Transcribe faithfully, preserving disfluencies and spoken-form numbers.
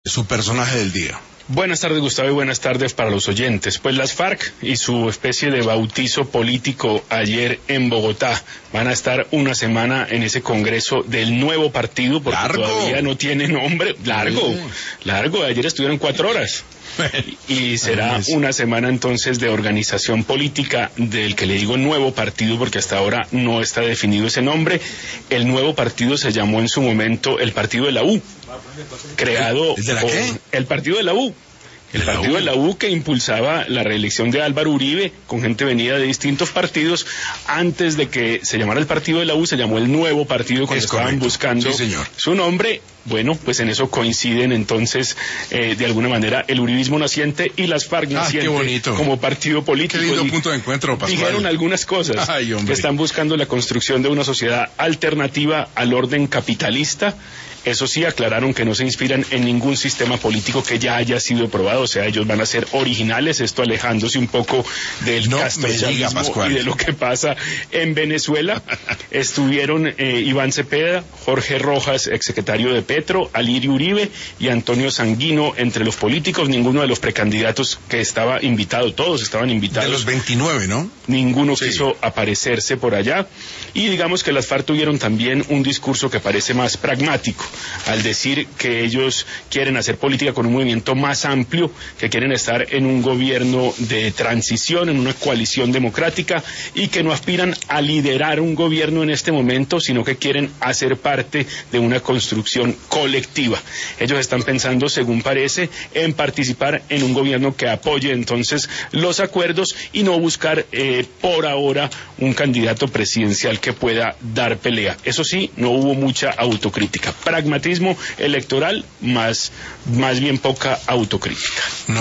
Su personaje del día. Buenas tardes, Gustavo, y buenas tardes para los oyentes. Pues las FARC y su especie de bautizo político ayer en Bogotá van a estar una semana en ese congreso del nuevo partido, porque largo. todavía no tiene nombre. Largo, mm. largo. Ayer estuvieron cuatro horas. Y será una semana entonces de organización política del que le digo nuevo partido, porque hasta ahora no está definido ese nombre. El nuevo partido se llamó en su momento el Partido de la U, creado ¿El de la por qué? el Partido de la U. El ¿De la partido U? de la U, que impulsaba la reelección de Álvaro Uribe con gente venida de distintos partidos. Antes de que se llamara el Partido de la U, se llamó el Nuevo Partido cuando Es estaban correcto. buscando Sí, señor. su nombre. Bueno, pues en eso coinciden entonces, eh, de alguna manera, el uribismo naciente y las FARC Ah, naciente qué bonito. como partido político. Qué lindo Y punto de encuentro, Pascual. dijeron algunas cosas. Ay, hombre. Que están buscando la construcción de una sociedad alternativa al orden capitalista. Eso sí, aclararon que no se inspiran en ningún sistema político que ya haya sido probado, o sea, ellos van a ser originales, esto alejándose un poco del No me castrochavismo diga, Pascual. y de lo que pasa en Venezuela. Estuvieron eh, Iván Cepeda, Jorge Rojas, exsecretario de Petro, Alirio Uribe y Antonio Sanguino entre los políticos. Ninguno de los precandidatos que estaba invitado, todos estaban invitados. De los veintinueve, ¿no? Ninguno Sí. quiso aparecerse por allá. Y digamos que las FARC tuvieron también un discurso que parece más pragmático, al decir que ellos quieren hacer política con un movimiento más amplio, que quieren estar en un gobierno de transición, en una coalición democrática, y que no aspiran a liderar un gobierno en este momento, sino que quieren hacer parte de una construcción colectiva. Ellos están pensando, según parece, en participar en un gobierno que apoye entonces los acuerdos y no buscar eh, por ahora un candidato presidencial que pueda dar pelea. Eso sí, no hubo mucha autocrítica. Pragmatismo electoral, más, más bien poca autocrítica. No.